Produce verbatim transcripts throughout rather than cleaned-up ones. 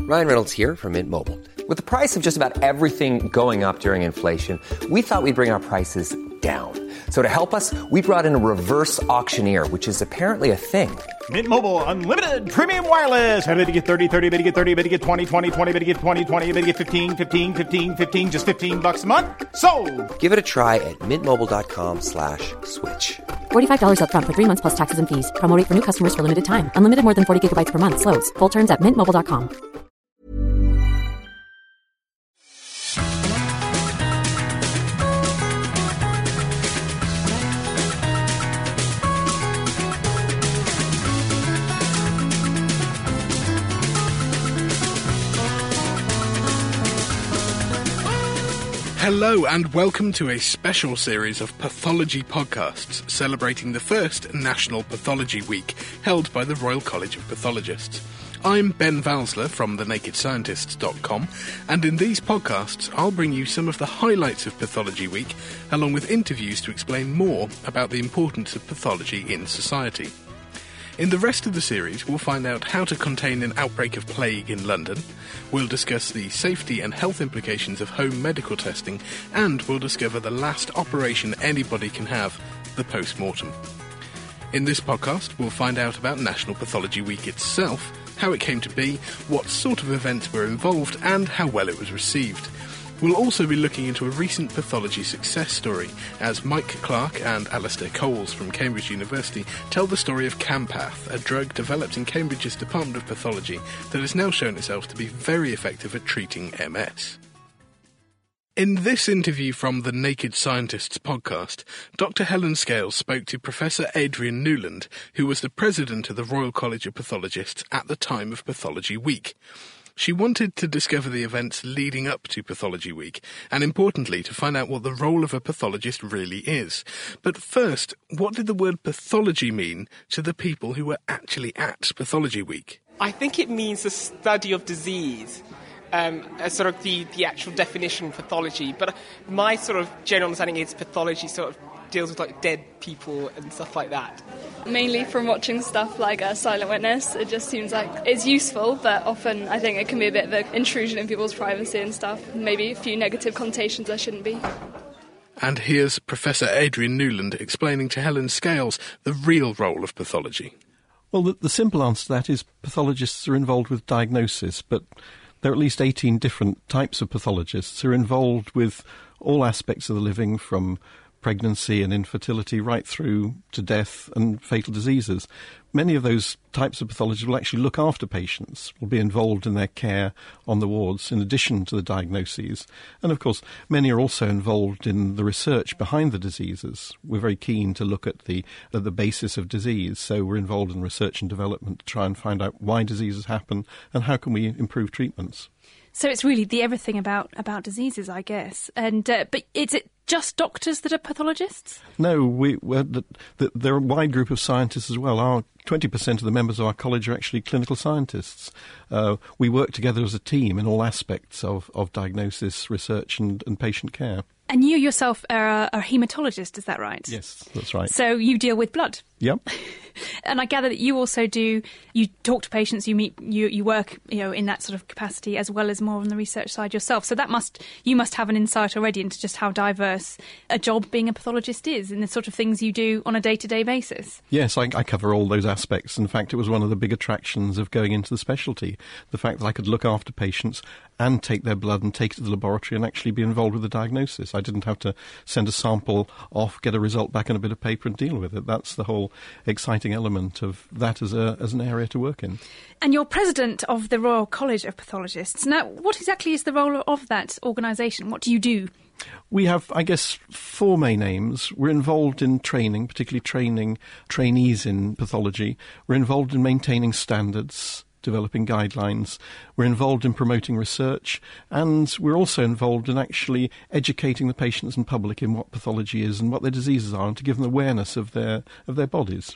Ryan Reynolds here from Mint Mobile. With the price of just about everything going up during inflation, we thought we'd bring our prices down. So to help us, we brought in a reverse auctioneer, which is apparently a thing. Mint Mobile Unlimited Premium Wireless. How to get thirty, thirty, how to get thirty, how to get twenty, twenty, twenty, how to get twenty, twenty, how to get fifteen, fifteen, fifteen, fifteen, just fifteen bucks a month? Sold! Give it a try at mintmobile.com slash switch. forty-five dollars up front for three months plus taxes and fees. Promo rate for new customers for limited time. Unlimited more than forty gigabytes per month. Slows full terms at mint mobile dot com. Hello and welcome to a special series of pathology podcasts celebrating the first National Pathology Week held by the Royal College of Pathologists. I'm Ben Valsler from the naked scientists dot com, and in these podcasts I'll bring you some of the highlights of Pathology Week along with interviews to explain more about the importance of pathology in society. In the rest of the series, we'll find out how to contain an outbreak of plague in London, we'll discuss the safety and health implications of home medical testing, and we'll discover the last operation anybody can have, the post-mortem. In this podcast, we'll find out about National Pathology Week itself, how it came to be, what sort of events were involved, and how well it was received. We'll also be looking into a recent pathology success story, as Mike Clark and Alistair Coles from Cambridge University tell the story of Campath, a drug developed in Cambridge's Department of Pathology that has now shown itself to be very effective at treating M S. In this interview from the Naked Scientists podcast, Doctor Helen Scales spoke to Professor Adrian Newland, who was the president of the Royal College of Pathologists at the time of Pathology Week. She wanted to discover the events leading up to Pathology Week, and importantly, to find out what the role of a pathologist really is. But first, what did the word pathology mean to the people who were actually at Pathology Week? I think it means the study of disease, um, as sort of the, the actual definition of pathology. But my sort of general understanding is pathology sort of deals with like dead people and stuff like that. Mainly from watching stuff like uh, Silent Witness, it just seems like it's useful, but often I think it can be a bit of an intrusion in people's privacy and stuff. Maybe a few negative connotations there shouldn't be. And here's Professor Adrian Newland explaining to Helen Scales the real role of pathology. Well, the, the simple answer to that is pathologists are involved with diagnosis, but there are at least eighteen different types of pathologists who are involved with all aspects of the living, from pregnancy and infertility right through to death and fatal diseases. Many of those types of pathologists will actually look after patients, will be involved in their care on the wards in addition to the diagnoses. And of course, many are also involved in the research behind the diseases. We're very keen to look at the, at the basis of disease, so we're involved in research and development to try and find out why diseases happen and how can we improve treatments. So it's really the everything about, about diseases, I guess. And uh, but is it just doctors that are pathologists? No, we we're, the, the, there are a wide group of scientists as well. Our twenty percent of the members of our college are actually clinical scientists. Uh, we work together as a team in all aspects of, of diagnosis, research and, and patient care. And you yourself are a, a haematologist, is that right? Yes, that's right. So you deal with blood? Yep. And I gather that you also do, you talk to patients, you meet, you, you work, you know, in that sort of capacity as well as more on the research side yourself. So that must, you must have an insight already into just how diverse a job being a pathologist is and the sort of things you do on a day-to-day basis. Yes, I, I cover all those aspects. In fact, it was one of the big attractions of going into the specialty, the fact that I could look after patients and take their blood and take it to the laboratory and actually be involved with the diagnosis. I didn't have to send a sample off, get a result back in a bit of paper and deal with it. That's the whole exciting element of that as a as an area to work in. And you're president of the Royal College of Pathologists. Now, what exactly is the role of that organisation? What do you do? We have, I guess, four main aims. We're involved in training, particularly training trainees in pathology. We're involved in maintaining standards, developing guidelines. We're involved in promoting research, and we're also involved in actually educating the patients and public in what pathology is and what their diseases are, and to give them awareness of their of their bodies.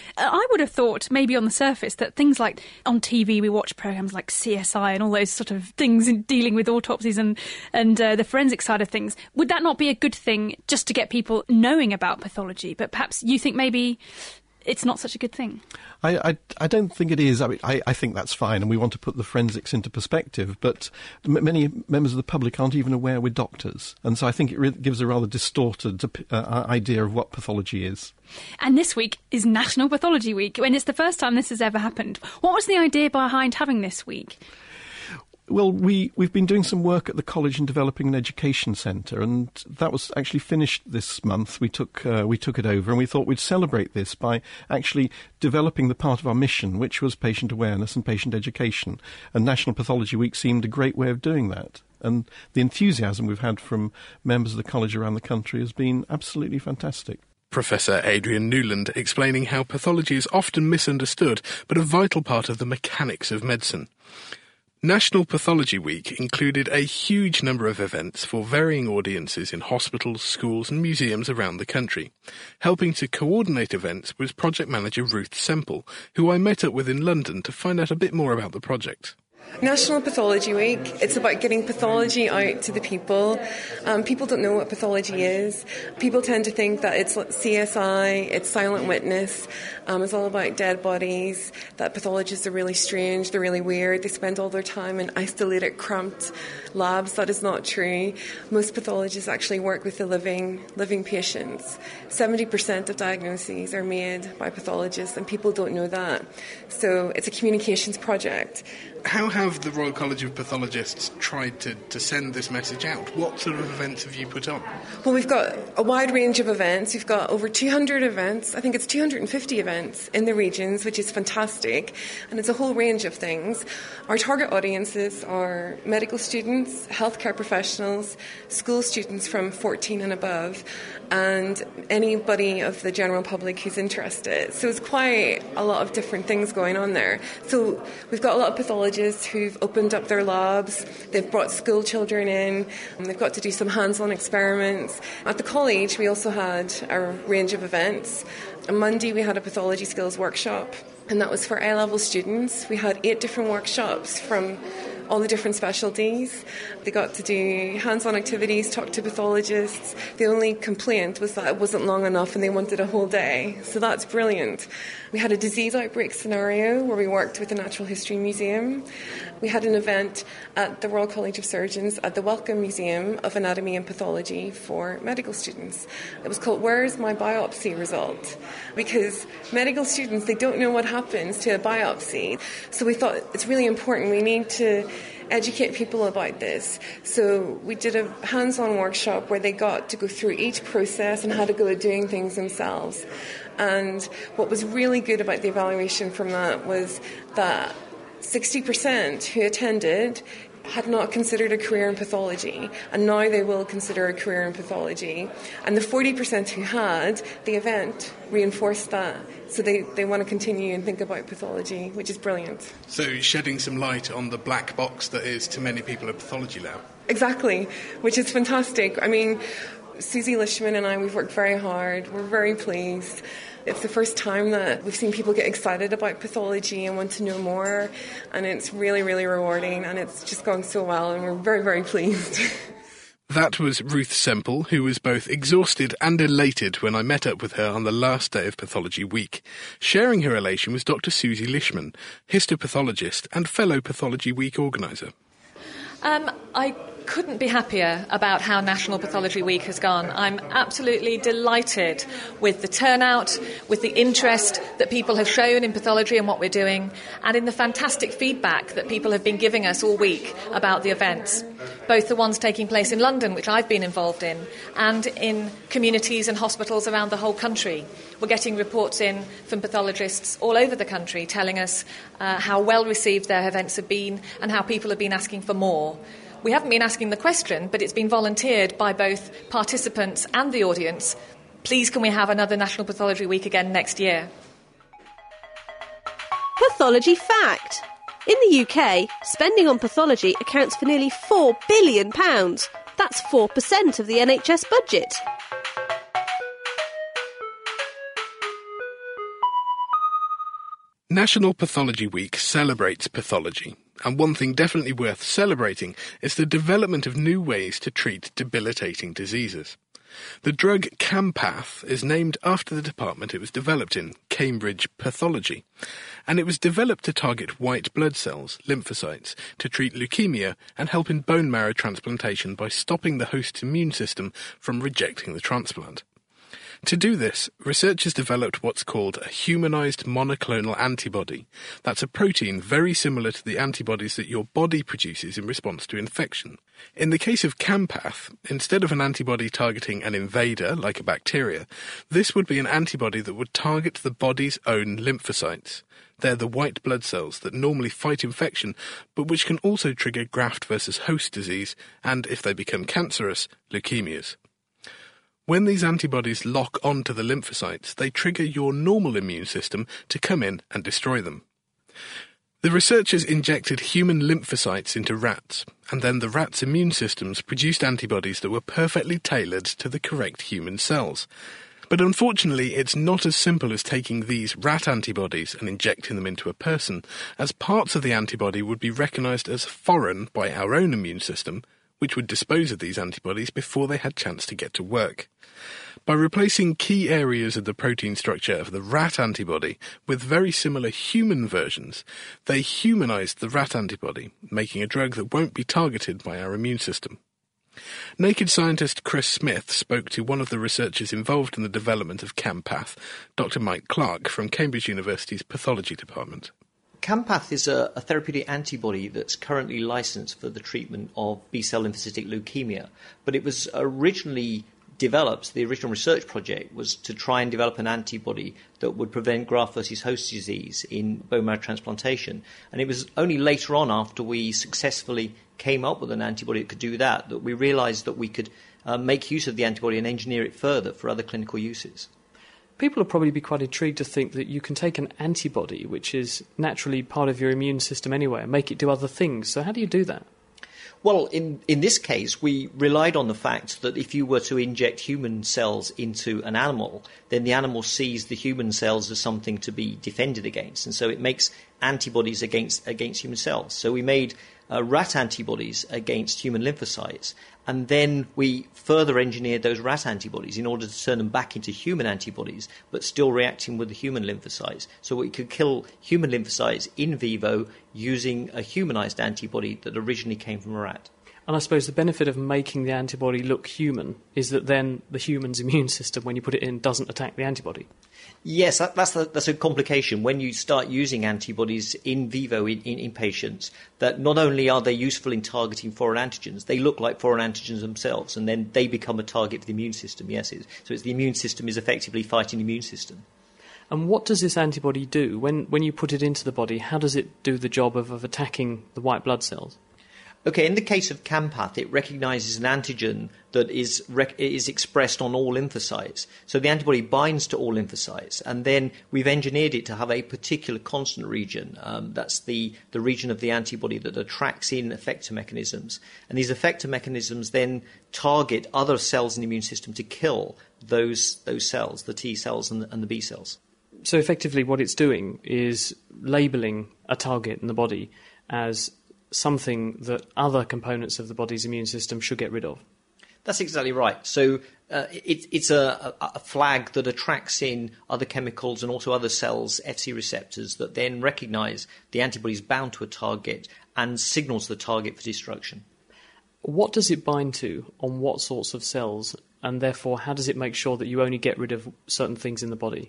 I would have thought, maybe on the surface, that things like on T V we watch programmes like C S I and all those sort of things in dealing with autopsies and, and uh, the forensic side of things. Would that not be a good thing just to get people knowing about pathology? But perhaps you think maybe it's not such a good thing? I, I, I don't think it is. I mean, I, I think that's fine, and we want to put the forensics into perspective, but m- many members of the public aren't even aware we're doctors, and so I think it re- gives a rather distorted uh, idea of what pathology is. And this week is National Pathology Week, and it's the first time this has ever happened. What was the idea behind having this week? Well, we, we've been doing some work at the college in developing an education centre, and that was actually finished this month. We took uh, we took it over, and we thought we'd celebrate this by actually developing the part of our mission, which was patient awareness and patient education. And National Pathology Week seemed a great way of doing that. And the enthusiasm we've had from members of the college around the country has been absolutely fantastic. Professor Adrian Newland explaining how pathology is often misunderstood, but a vital part of the mechanics of medicine. National Pathology Week included a huge number of events for varying audiences in hospitals, schools and museums around the country. Helping to coordinate events was project manager Ruth Semple, who I met up with in London to find out a bit more about the project. National Pathology Week, it's about getting pathology out to the people. Um, people don't know what pathology is. People tend to think that it's C S I, it's silent witness, um, it's all about dead bodies, that pathologists are really strange, they're really weird, they spend all their time in isolated, cramped labs. That is not true. Most pathologists actually work with the living, living patients. seventy percent of diagnoses are made by pathologists, and people don't know that. So it's a communications project. How have the Royal College of Pathologists tried to, to send this message out? What sort of events have you put on? Well, we've got a wide range of events. We've got over two hundred events. I think it's two hundred fifty events in the regions, which is fantastic. And it's a whole range of things. Our target audiences are medical students, healthcare professionals, school students from fourteen and above, and anybody of the general public who's interested. So it's quite a lot of different things going on there. So we've got a lot of pathologists who've opened up their labs, they've brought school children in, and they've got to do some hands-on experiments. At the college, we also had a range of events. On Monday, we had a pathology skills workshop, and that was for A-level students. We had eight different workshops from all the different specialties. They got to do hands-on activities, talk to pathologists. The only complaint was that it wasn't long enough and they wanted a whole day. So that's brilliant. We had a disease outbreak scenario where we worked with the Natural History Museum. We had an event at the Royal College of Surgeons at the Wellcome Museum of Anatomy and Pathology for medical students. It was called Where's My Biopsy Result? Because medical students, they don't know what happens to a biopsy. So we thought it's really important. We need to educate people about this. So we did a hands-on workshop where they got to go through each process and how to go at doing things themselves. And what was really good about the evaluation from that was that sixty percent who attended had not considered a career in pathology, and now they will consider a career in pathology. And the forty percent who had, the event reinforced that. So they, they want to continue and think about pathology, which is brilliant. So shedding some light on the black box that is, to many people, a pathology lab. Exactly, which is fantastic. I mean, Susie Lishman and I, we've worked very hard. We're very pleased. It's the first time that we've seen people get excited about pathology and want to know more, and it's really, really rewarding, and it's just gone so well, and we're very, very pleased. That was Ruth Semple, who was both exhausted and elated when I met up with her on the last day of Pathology Week. Sharing her elation was Doctor Susie Lishman, histopathologist and fellow Pathology Week organiser. Um, I couldn't be happier about how National Pathology Week has gone. I'm absolutely delighted with the turnout, with the interest that people have shown in pathology and what we're doing, and in the fantastic feedback that people have been giving us all week about the events, both the ones taking place in London, which I've been involved in, and in communities and hospitals around the whole country. We're getting reports in from pathologists all over the country telling us uh, how well received their events have been and how people have been asking for more. We haven't been asking the question, but it's been volunteered by both participants and the audience. Please, can we have another National Pathology Week again next year? Pathology fact. In the U K, spending on pathology accounts for nearly four billion pounds. That's four percent of the N H S budget. National Pathology Week celebrates pathology, and one thing definitely worth celebrating is the development of new ways to treat debilitating diseases. The drug Campath is named after the department it was developed in, Cambridge Pathology, and it was developed to target white blood cells, lymphocytes, to treat leukemia and help in bone marrow transplantation by stopping the host's immune system from rejecting the transplant. To do this, researchers developed what's called a humanized monoclonal antibody. That's a protein very similar to the antibodies that your body produces in response to infection. In the case of Campath, instead of an antibody targeting an invader, like a bacteria, this would be an antibody that would target the body's own lymphocytes. They're the white blood cells that normally fight infection, but which can also trigger graft versus host disease, and, if they become cancerous, leukemias. When these antibodies lock onto the lymphocytes, they trigger your normal immune system to come in and destroy them. The researchers injected human lymphocytes into rats, and then the rats' immune systems produced antibodies that were perfectly tailored to the correct human cells. But unfortunately, it's not as simple as taking these rat antibodies and injecting them into a person, as parts of the antibody would be recognised as foreign by our own immune system, which would dispose of these antibodies before they had chance to get to work. By replacing key areas of the protein structure of the rat antibody with very similar human versions, they humanized the rat antibody, making a drug that won't be targeted by our immune system. Naked scientist Chris Smith spoke to one of the researchers involved in the development of Campath, Doctor Mike Clark from Cambridge University's Pathology Department. Campath is a, a therapeutic antibody that's currently licensed for the treatment of B-cell lymphocytic leukemia, but it was originally developed, the original research project was to try and develop an antibody that would prevent graft versus host disease in bone marrow transplantation. And it was only later on, after we successfully came up with an antibody that could do that, that we realized that we could uh, make use of the antibody and engineer it further for other clinical uses. People will probably be quite intrigued to think that you can take an antibody, which is naturally part of your immune system anyway, and make it do other things. So how do you do that? Well, in, in this case, we relied on the fact that if you were to inject human cells into an animal, then the animal sees the human cells as something to be defended against. And so it makes antibodies against, against human cells. So we made uh, rat antibodies against human lymphocytes. And then we further engineered those rat antibodies in order to turn them back into human antibodies, but still reacting with the human lymphocytes. So we could kill human lymphocytes in vivo using a humanized antibody that originally came from a rat. And I suppose the benefit of making the antibody look human is that then the human's immune system, when you put it in, doesn't attack the antibody. Yes, that, that's, the, that's a complication. When you start using antibodies in vivo in, in, in patients, that not only are they useful in targeting foreign antigens, they look like foreign antigens themselves, and then they become a target for the immune system. Yes, it's, so it's the immune system is effectively fighting the immune system. And what does this antibody do? When, when you put it into the body, how does it do the job of, of attacking the white blood cells? Okay, in the case of Campath, it recognises an antigen that is rec- is expressed on all lymphocytes. So the antibody binds to all lymphocytes, and then we've engineered it to have a particular constant region. Um, that's the, the region of the antibody that attracts in effector mechanisms. And these effector mechanisms then target other cells in the immune system to kill those those cells, the T cells and the, and the B cells. So effectively what it's doing is labelling a target in the body as something that other components of the body's immune system should get rid of. That's exactly right. So uh, it, it's a, a flag that attracts in other chemicals and also other cells, F C receptors, that then recognise the antibody is bound to a target and signals the target for destruction. What does it bind to on what sorts of cells, and therefore how does it make sure that you only get rid of certain things in the body?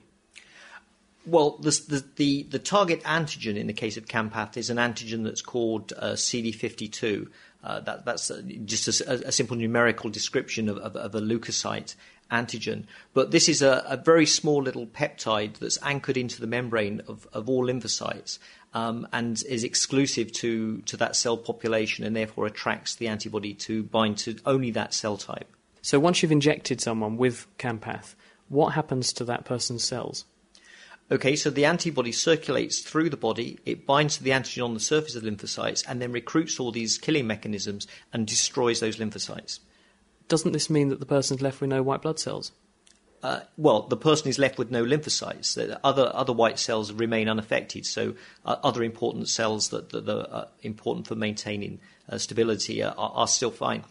Well, the, the, the, the target antigen in the case of Campath is an antigen that's called uh, C D fifty-two. Uh, that, that's uh, just a, a simple numerical description of, of, of a leukocyte antigen. But this is a, a very small little peptide that's anchored into the membrane of, of all lymphocytes um, and is exclusive to, to that cell population and therefore attracts the antibody to bind to only that cell type. So once you've injected someone with Campath, what happens to that person's cells? Okay, so the antibody circulates through the body, it binds to the antigen on the surface of the lymphocytes, and then recruits all these killing mechanisms and destroys those lymphocytes. Doesn't this mean that the person's left with no white blood cells? Uh, well, the person is left with no lymphocytes. Other other white cells remain unaffected, so uh, other important cells that, that are important for maintaining uh, stability are, are still fine.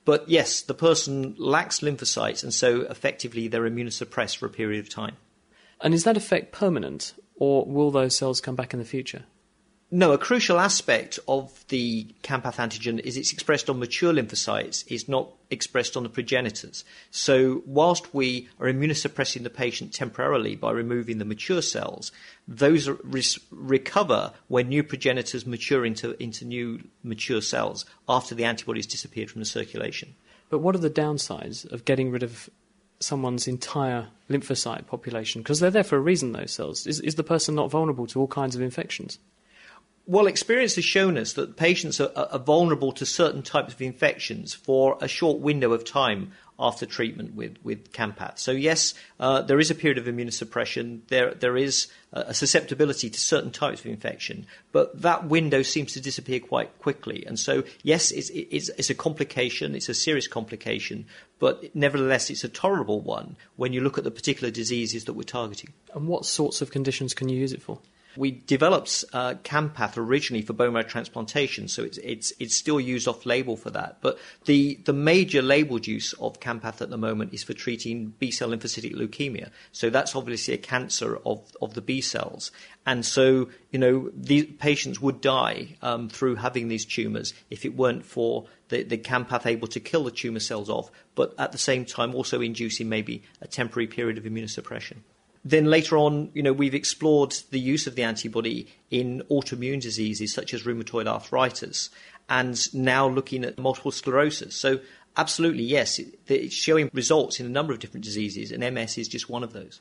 But yes, the person lacks lymphocytes, and so effectively they're immunosuppressed for a period of time. And is that effect permanent, or will those cells come back in the future? No, a crucial aspect of the Campath antigen is it's expressed on mature lymphocytes, it's not expressed on the progenitors. So whilst we are immunosuppressing the patient temporarily by removing the mature cells, those are, re- recover when new progenitors mature into, into new mature cells after the antibodies disappeared from the circulation. But what are the downsides of getting rid of someone's entire lymphocyte population? Because they're there for a reason, those cells. Is, is the person not vulnerable to all kinds of infections? Well, experience has shown us that patients are, are vulnerable to certain types of infections for a short window of time after treatment with, with Campath. So yes, uh, there is a period of immunosuppression. There, there is a susceptibility to certain types of infection, but that window seems to disappear quite quickly. And so yes, it's, it's, it's a complication. It's a serious complication, but nevertheless, it's a tolerable one when you look at the particular diseases that we're targeting. And what sorts of conditions can you use it for? We developed uh, Campath originally for bone marrow transplantation, so it's it's it's still used off-label for that. But the, the major labelled use of Campath at the moment is for treating B-cell lymphocytic leukemia. So that's obviously a cancer of, of the B cells. And so, you know, these patients would die um, through having these tumours if it weren't for the, the Campath able to kill the tumour cells off, but at the same time also inducing maybe a temporary period of immunosuppression. Then later on, you know, we've explored the use of the antibody in autoimmune diseases such as rheumatoid arthritis, and now looking at multiple sclerosis. So absolutely, yes, it, it's showing results in a number of different diseases, and M S is just one of those.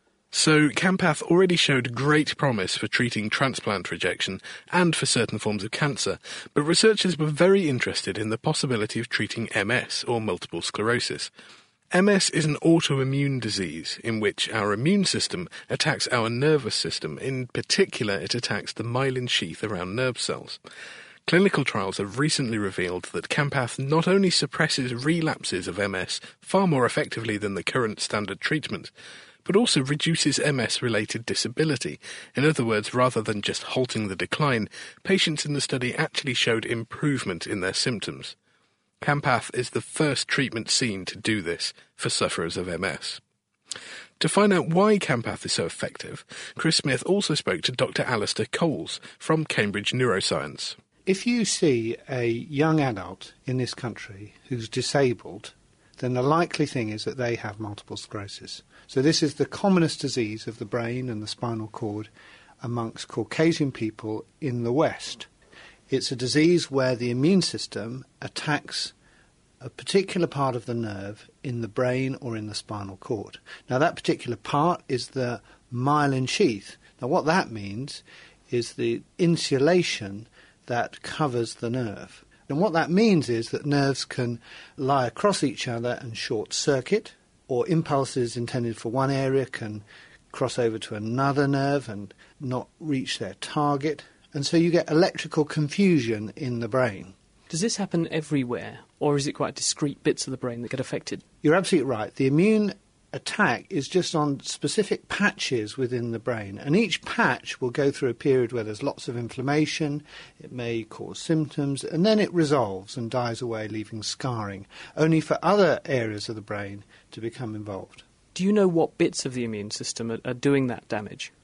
So Campath already showed great promise for treating transplant rejection and for certain forms of cancer, but researchers were very interested in the possibility of treating M S, or multiple sclerosis. M S is an autoimmune disease in which our immune system attacks our nervous system. In particular, it attacks the myelin sheath around nerve cells. Clinical trials have recently revealed that Campath not only suppresses relapses of M S far more effectively than the current standard treatment, but also reduces M S-related disability. In other words, rather than just halting the decline, patients in the study actually showed improvement in their symptoms. Campath is the first treatment seen to do this for sufferers of M S. To find out why Campath is so effective, Chris Smith also spoke to Doctor Alistair Coles from Cambridge Neuroscience. If you see a young adult in this country who's disabled, then the likely thing is that they have multiple sclerosis. So this is the commonest disease of the brain and the spinal cord amongst Caucasian people in the West. It's a disease where the immune system attacks a particular part of the nerve in the brain or in the spinal cord. Now, that particular part is the myelin sheath. Now, what that means is the insulation that covers the nerve. And what that means is that nerves can lie across each other and short-circuit, or impulses intended for one area can cross over to another nerve and not reach their target. And so you get electrical confusion in the brain. Does this happen everywhere, or is it quite discrete bits of the brain that get affected? You're absolutely right. The immune attack is just on specific patches within the brain, and each patch will go through a period where there's lots of inflammation, it may cause symptoms, and then it resolves and dies away, leaving scarring, only for other areas of the brain to become involved. Do you know what bits of the immune system are, are doing that damage?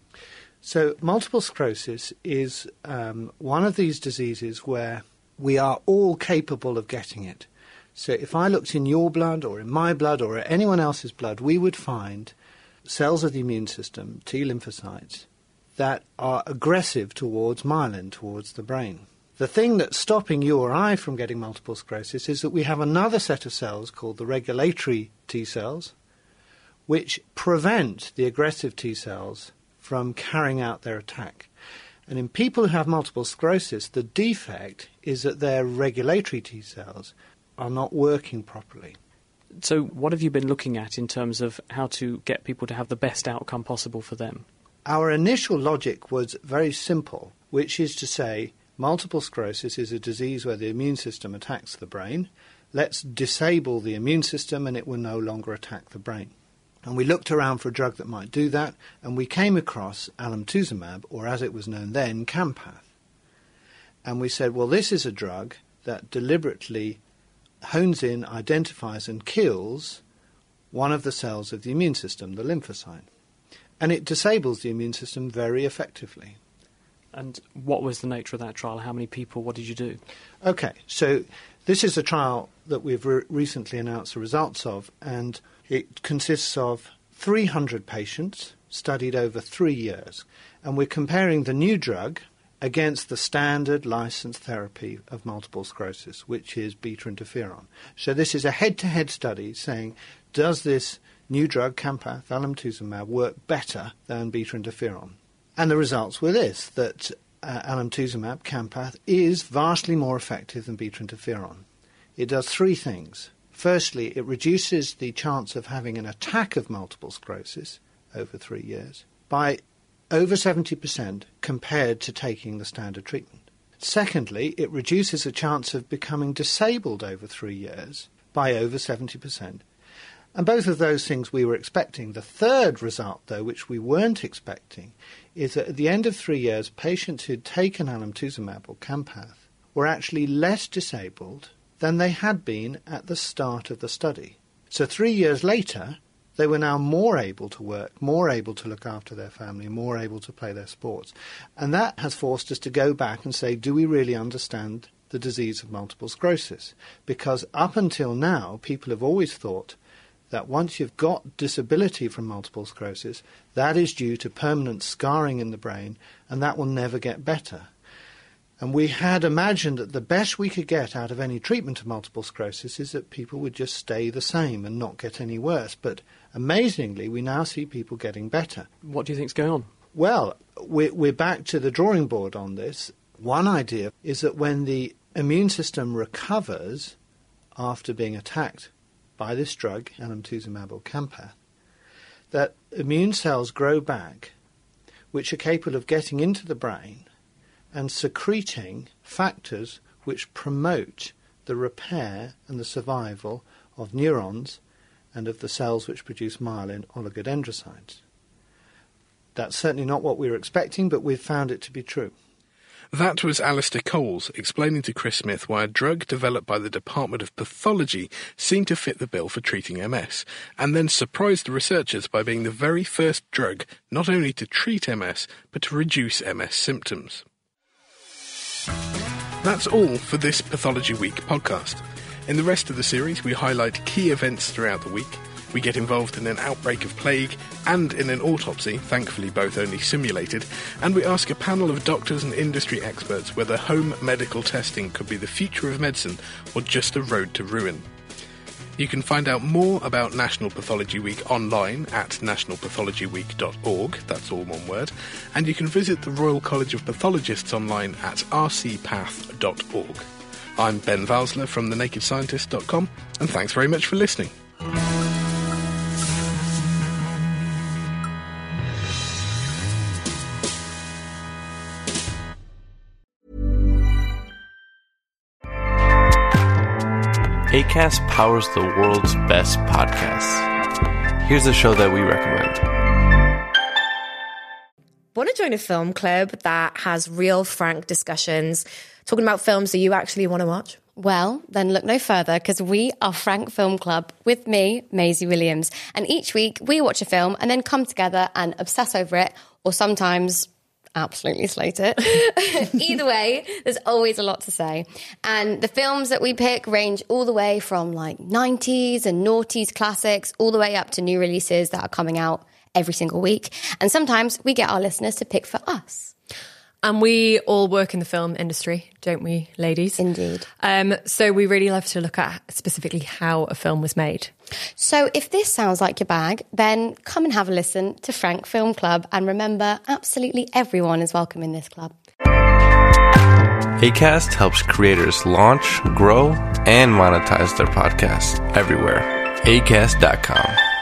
So multiple sclerosis is um, one of these diseases where we are all capable of getting it. So if I looked in your blood or in my blood or anyone else's blood, we would find cells of the immune system, T lymphocytes, that are aggressive towards myelin, towards the brain. The thing that's stopping you or I from getting multiple sclerosis is that we have another set of cells called the regulatory T cells, which prevent the aggressive T cells from carrying out their attack. And in people who have multiple sclerosis, the defect is that their regulatory T cells are not working properly. So what have you been looking at in terms of how to get people to have the best outcome possible for them? Our initial logic was very simple, which is to say multiple sclerosis is a disease where the immune system attacks the brain. Let's disable the immune system and it will no longer attack the brain. And we looked around for a drug that might do that, and we came across alemtuzumab, or as it was known then, Campath. And we said, well, this is a drug that deliberately hones in, identifies and kills one of the cells of the immune system, the lymphocyte. And it disables the immune system very effectively. And what was the nature of that trial? How many people? What did you do? Okay, so this is a trial that we've re- recently announced the results of, and it consists of three hundred patients studied over three years. And we're comparing the new drug against the standard licensed therapy of multiple sclerosis, which is beta interferon. So this is a head-to-head study saying, does this new drug, Campath, alemtuzumab, work better than beta interferon? And the results were this, that uh, alemtuzumab, Campath, is vastly more effective than beta interferon. It does three things. Firstly, it reduces the chance of having an attack of multiple sclerosis over three years by over seventy percent compared to taking the standard treatment. Secondly, it reduces the chance of becoming disabled over three years by over seventy percent. And both of those things we were expecting. The third result, though, which we weren't expecting, is that at the end of three years, patients who'd taken alemtuzumab or Campath were actually less disabled than they had been at the start of the study. So three years later, they were now more able to work, more able to look after their family, more able to play their sports. And that has forced us to go back and say, do we really understand the disease of multiple sclerosis? Because up until now, people have always thought that once you've got disability from multiple sclerosis, that is due to permanent scarring in the brain, and that will never get better. And we had imagined that the best we could get out of any treatment of multiple sclerosis is that people would just stay the same and not get any worse. But amazingly, we now see people getting better. What do you think's going on? Well, we're, we're back to the drawing board on this. One idea is that when the immune system recovers after being attacked by this drug, alemtuzumab or Campath, that immune cells grow back, which are capable of getting into the brain and secreting factors which promote the repair and the survival of neurons and of the cells which produce myelin oligodendrocytes. That's certainly not what we were expecting, but we've found it to be true. That was Alistair Coles explaining to Chris Smith why a drug developed by the Department of Pathology seemed to fit the bill for treating M S, and then surprised the researchers by being the very first drug not only to treat M S, but to reduce M S symptoms. That's all for this Pathology Week podcast. In the rest of the series, we highlight key events throughout the week. We get involved in an outbreak of plague and in an autopsy, thankfully both only simulated, and we ask a panel of doctors and industry experts whether home medical testing could be the future of medicine or just a road to ruin. You can find out more about National Pathology Week online at national pathology week dot org, that's all one word, and you can visit the Royal College of Pathologists online at r c path dot org. I'm Ben Valsler from the naked scientist dot com, and thanks very much for listening. Acast powers the world's best podcasts. Here's a show that we recommend. Want to join a film club that has real, frank discussions, talking about films that you actually want to watch? Well, then look no further, because we are Frank Film Club with me, Maisie Williams. And each week we watch a film and then come together and obsess over it, or sometimes absolutely slate it. Either way, there's always a lot to say. And the films that we pick range all the way from like nineties and noughties classics all the way up to new releases that are coming out every single week. And sometimes we get our listeners to pick for us. And we all work in the film industry, don't we, ladies? Indeed. Um, so we really love to look at specifically how a film was made. So if this sounds like your bag, then come and have a listen to Frank Film Club. And remember, absolutely everyone is welcome in this club. Acast helps creators launch, grow, and monetize their podcasts everywhere. acast dot com.